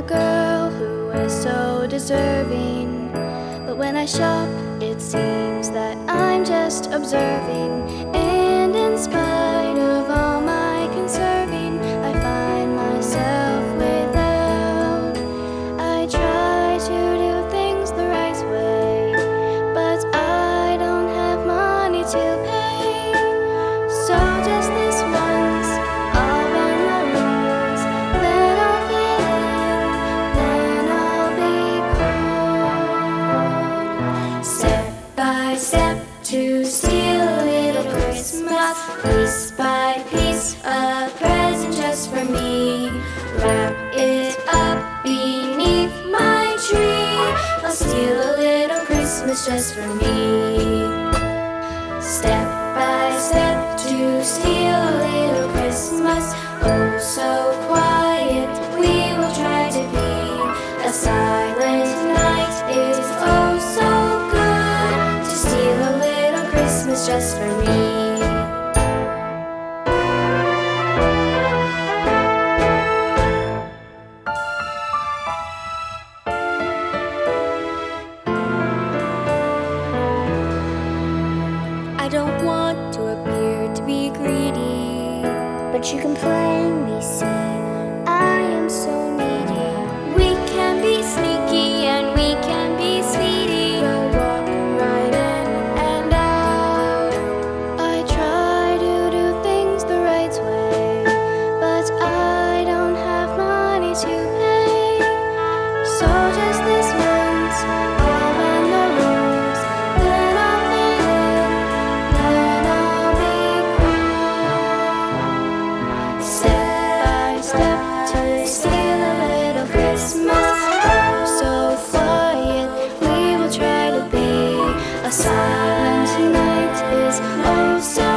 girl who is so deserving, but when I shop, it seems that I'm just observing. And in spite of all my conserving, I find myself without. I try to do things the right way, but I don't have money to pay. So just this once, I'll bend the rules, then I'll fit in, then I'll be cool. Step by step to steal a little Christmas, piece by piece, a present just for me. Wrap it up beneath my tree. I'll steal a little Christmas just for me. Step by step to steal a little Christmas, oh so quiet we will try to be. A silent night is oh so good, to steal a little Christmas just for me. I don't want to appear to be greedy, but you can plainly see I am so needy. We can be sneaky and we can be speedy, we'll walk right in and out. I try to do things the right way, but I don't have money to pay. So just this once, I'll bend the rules, then I'll fit in, then I'll be cool. Step by step to steal a little Christmas, oh so quiet we will try to be. A silent night is oh so